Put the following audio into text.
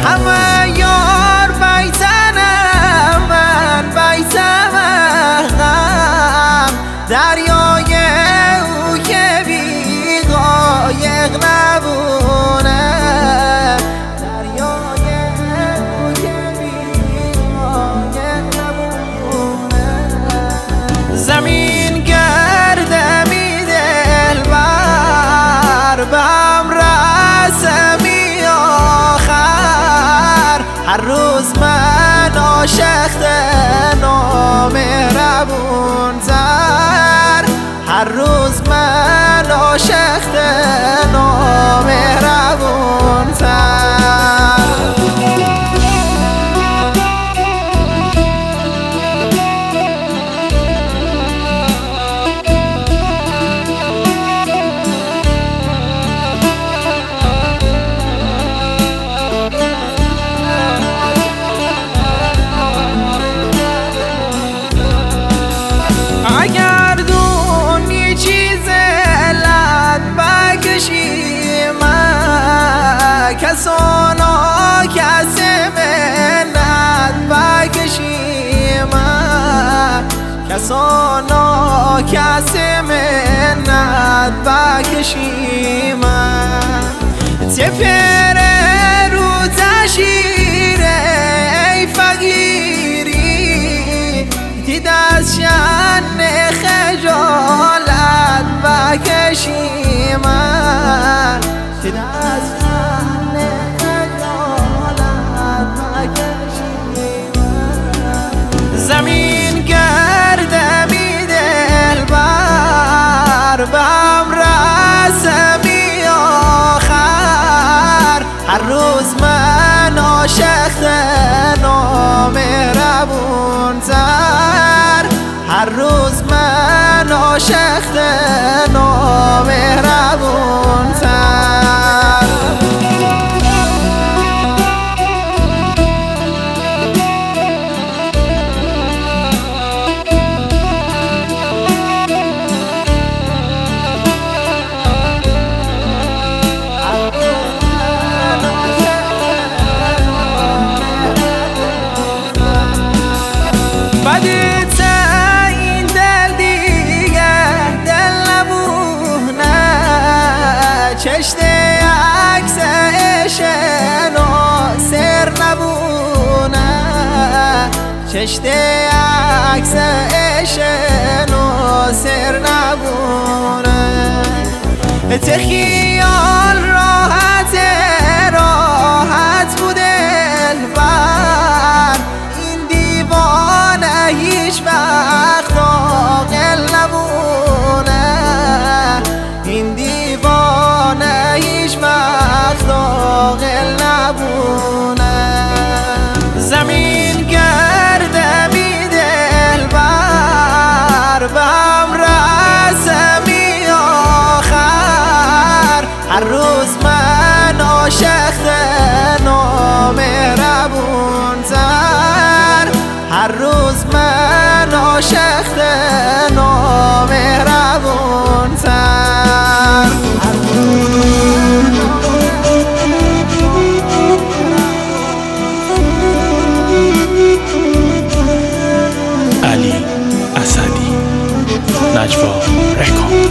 همه یار بیتنم من بیتمم دریای او که بی قایق نبونه دریای او که بی قایق نبونه زمین گردمی دلبر بهم رسمی آخر هر روز من عاشق نامهربون تر هر روز من عاشق نامهربون تر اگر دونی چیز علت بکشیم کسانا کسی منت بکشیم کسانا کسی منت بکشیم تپر رو تشیره ای فقیری دید از شن خجالت بکشیم دید از شن خجالت بکشیم زمین گردمی دلبر بهم رسمی آخر هر روز من عاشق نامهربون تر هر روز من عاشق نامهربون تر بدیت این دل دیگه دل نبونه چشته عکس عشق ناصر نبونه چشته عکس عشق ناصر نبونه خیال راحت راحت بوده البر این دیوانه هیچ وقت عاقل نبونه این دیوانه هیچ وقت عاقل نبونه زمین گردمی دلبر بهم رسمی آخر هر روز من عاشق نامهربون تر هر روز من عاشق نامهربون تر علی اسدی نجوا رکورد